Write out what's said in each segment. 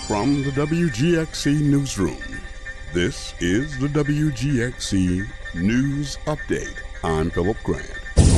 From the WGXC Newsroom, this is the WGXC News Update. I'm Philip Grant.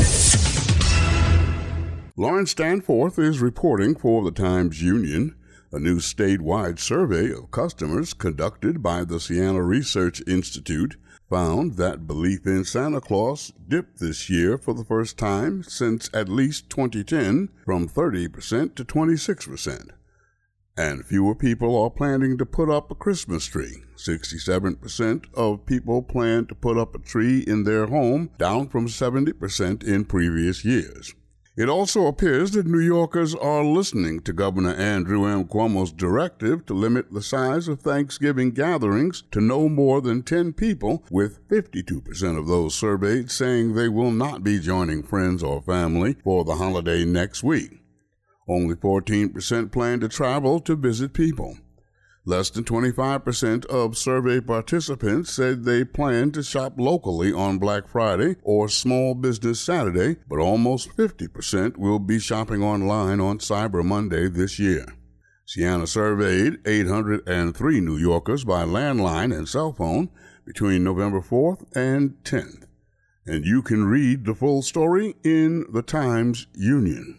Lawrence Danforth is reporting for the Times-Union. A new statewide survey of customers conducted by the Siena Research Institute found that belief in Santa Claus dipped this year for the first time since at least 2010, from 30% to 26%. And fewer people are planning to put up a Christmas tree. 67% of people plan to put up a tree in their home, down from 70% in previous years. It also appears that New Yorkers are listening to Governor Andrew M. Cuomo's directive to limit the size of Thanksgiving gatherings to no more than 10 people, with 52% of those surveyed saying they will not be joining friends or family for the holiday next week. Only 14% plan to travel to visit people. Less than 25% of survey participants said they plan to shop locally on Black Friday or Small Business Saturday, but almost 50% will be shopping online on Cyber Monday this year. Siena surveyed 803 New Yorkers by landline and cell phone between November 4th and 10th. And you can read the full story in the Times-Union.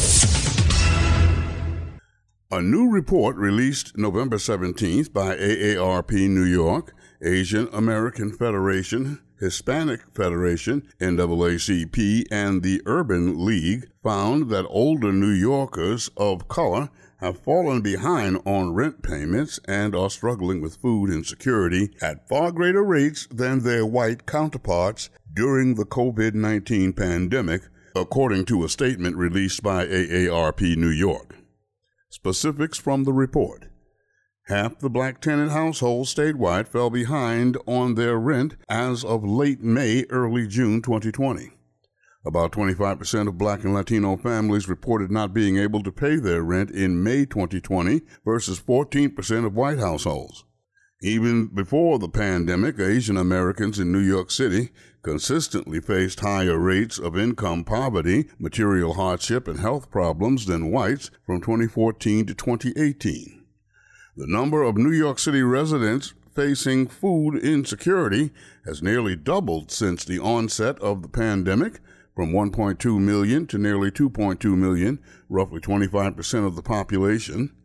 A new report released November 17th by AARP New York, Asian American Federation, Hispanic Federation, NAACP, and the Urban League found that older New Yorkers of color have fallen behind on rent payments and are struggling with food insecurity at far greater rates than their white counterparts during the COVID-19 pandemic, according to a statement released by AARP New York. Specifics from the report. Half the black tenant households statewide fell behind on their rent as of late May, early June 2020. About 25% of black and Latino families reported not being able to pay their rent in May 2020 versus 14% of white households. Even before the pandemic, Asian Americans in New York City consistently faced higher rates of income poverty, material hardship, and health problems than whites from 2014 to 2018. The number of New York City residents facing food insecurity has nearly doubled since the onset of the pandemic, from 1.2 million to nearly 2.2 million, roughly 25% of the population.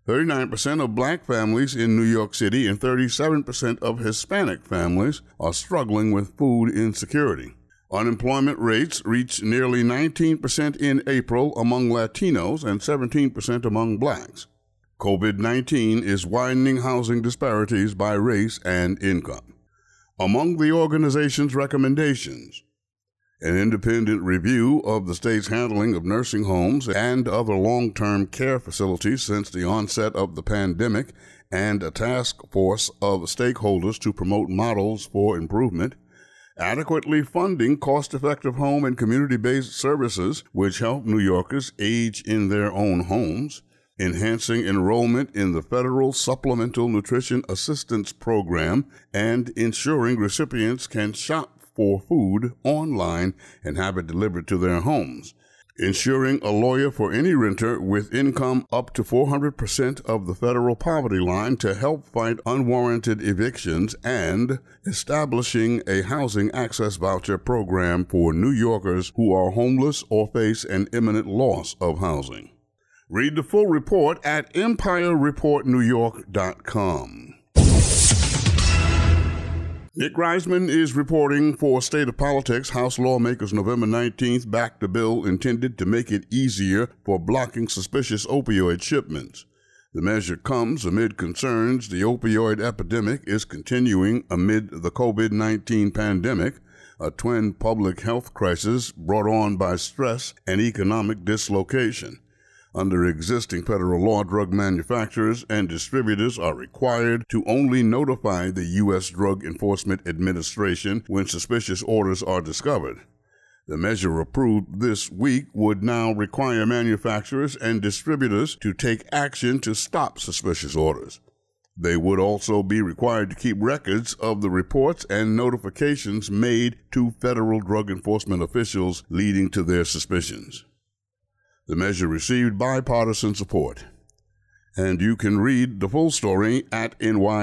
39% of black families in New York City and 37% of Hispanic families are struggling with food insecurity. Unemployment rates reached nearly 19% in April among Latinos and 17% among blacks. COVID-19 is widening housing disparities by race and income. Among the organization's recommendations, an independent review of the state's handling of nursing homes and other long-term care facilities since the onset of the pandemic, and a task force of stakeholders to promote models for improvement, adequately funding cost-effective home and community-based services which help New Yorkers age in their own homes, enhancing enrollment in the Federal Supplemental Nutrition Assistance Program, and ensuring recipients can shop for food online and have it delivered to their homes, ensuring a lawyer for any renter with income up to 400% of the federal poverty line to help fight unwarranted evictions, and establishing a housing access voucher program for New Yorkers who are homeless or face an imminent loss of housing. Read the full report at EmpireReportNewYork.com. Nick Reisman is reporting for State of Politics. House lawmakers November 19th backed a bill intended to make it easier for blocking suspicious opioid shipments. The measure comes amid concerns the opioid epidemic is continuing amid the COVID-19 pandemic, a twin public health crisis brought on by stress and economic dislocation. Under existing federal law, drug manufacturers and distributors are required to only notify the U.S. Drug Enforcement Administration when suspicious orders are discovered. The measure approved this week would now require manufacturers and distributors to take action to stop suspicious orders. They would also be required to keep records of the reports and notifications made to federal drug enforcement officials leading to their suspicions. The measure received bipartisan support. And you can read the full story at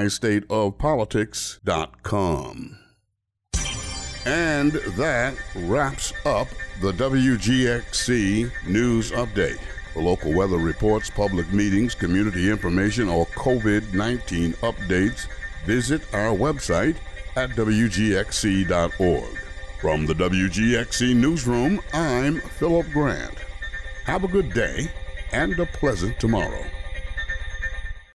nystateofpolitics.com. And that wraps up the WGXC News Update. For local weather reports, public meetings, community information, or COVID-19 updates, visit our website at WGXC.org. From the WGXC Newsroom, I'm Philip Grant. Have a good day and a pleasant tomorrow.